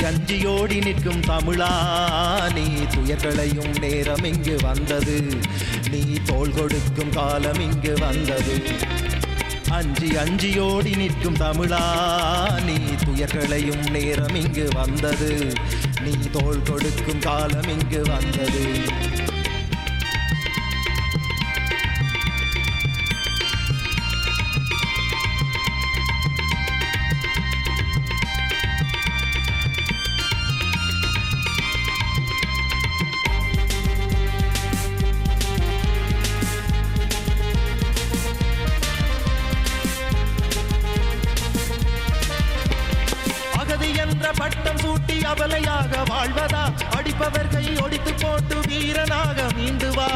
அஞ்சியோடி நிற்கும் தமிழா நீ துயர்களையும் நேரம் இங்கு வந்தது, நீ தோள் கொடுக்கும் காலம் இங்கு வந்தது. அஞ்சியோடி நிற்கும் தமிழா நீ துயர்களையும் நேரம் இங்கு வந்தது, நீ தோள் கொடுக்கும் காலம் இங்கு வந்தது. என்ற பட்டம் சூட்டி அபலையாக வாழ்வதா, அடிப்பவர்கள் ஒடித்து போட்டு வீரனாக மீண்டு வா.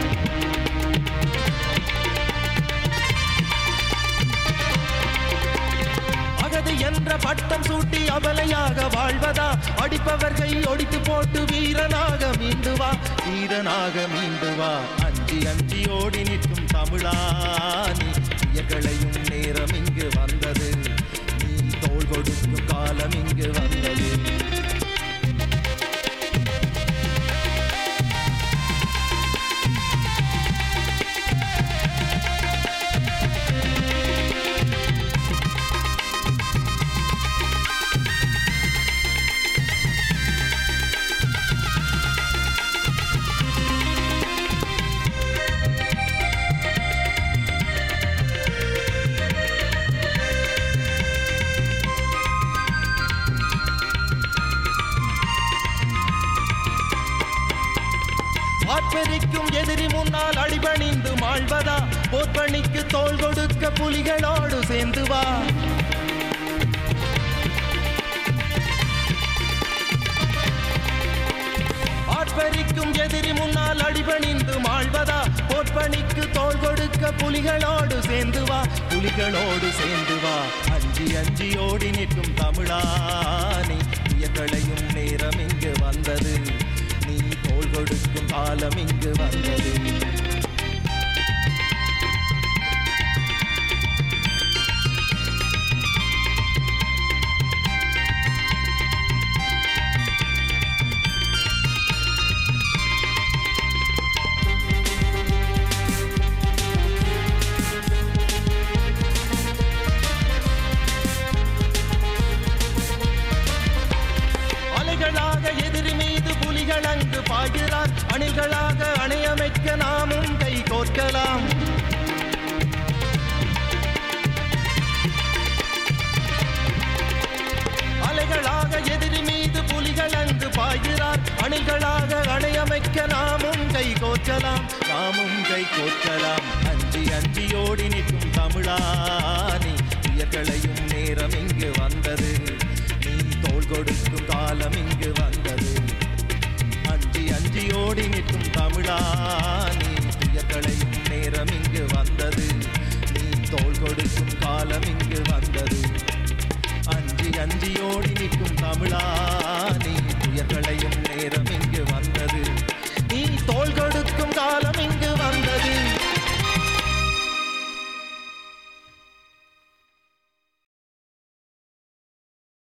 அகதி என்ற பட்டம் சூட்டி அபலையாக வாழ்வதா, அடிப்பவர்கள் ஒடித்து போட்டு வீரனாக மீண்டு வா, வீரனாக மீண்டு வா. அஞ்சியோடி நிற்கும் தமிழா நீ துயர்களையும் நேரம் இங்கு வந்தது, தோள் கொடுக்கும் காலம் இங்கு வந்தது. ஆர்ப்பரிக்கும் எதிரி முன்னால் அடிபணிந்து மாழ்வதா, போர்ப்பணிக்கு தோள் கொடுக்க புலிகளோடு சேர்ந்து வா. ஆர்ப்பரிக்கும் எதிரி முன்னால் அடிபணிந்து மாழ்வதா, போர்ப்பணிக்கு தோள் கொடுக்க புலிகளோடு சேர்ந்து வா, புலிகளோடு சேர்ந்து வா. அஞ்சியோடி நிற்கும் தமிழா நீ துயர்களையும் நேரம் இங்கு வந்தது, நீ தோள் கொடுக்கும் காலம் இங்கு வந்தது. அலைகளாக எதிரி மீது புலிகள் அங்கு பாய்கிறார், அணில்களாக அணையமைக்க நாமும் கை கோர்க்கலாம். அலைகளாக எதிரி மீது புலிகள் அங்கு பாய்கிறார், அணில்களாக அணையமைக்க நாமும் கை கோர்க்கலாம், நாமும் கை கோர்க்கலாம். அஞ்சியோடி நிற்கும் தமிழா நீ துயர்களையும் நேரம் இங்கு வந்தது, நீ தோள் கொடுக்கும் காலம் இங்கு வந்தது. அஞ்சியோடி நிற்கும் தமிழா நீ துயர்களையும் நேரம் இங்கு வந்தது, நீ தோள் கொடுக்கும் காலம் இங்கு வந்தது. அஞ்சியோடி